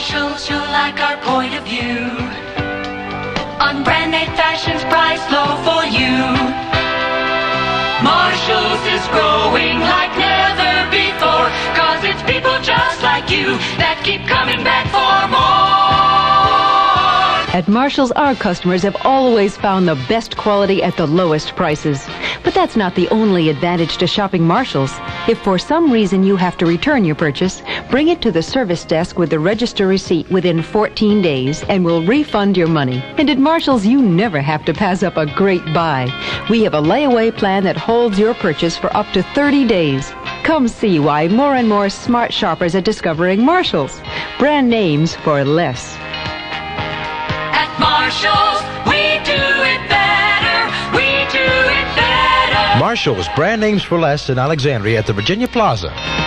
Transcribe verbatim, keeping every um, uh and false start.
Marshalls, you'll like our point of view on brand name fashions priced low for you. Marshalls is growing like never before, 'cause it's people just like you that keep coming back for more. At Marshalls, our customers have always found the best quality at the lowest prices. But that's not the only advantage to shopping Marshalls. If for some reason you have to return your purchase, bring it to the service desk with the register receipt within fourteen days and we'll refund your money. And at Marshalls, you never have to pass up a great buy. We have a layaway plan that holds your purchase for up to thirty days. Come see why more and more smart shoppers are discovering Marshalls. Brand names for less. At Marshalls, we do it better. We do it better. Marshalls, brand names for less in Alexandria at the Virginia Plaza.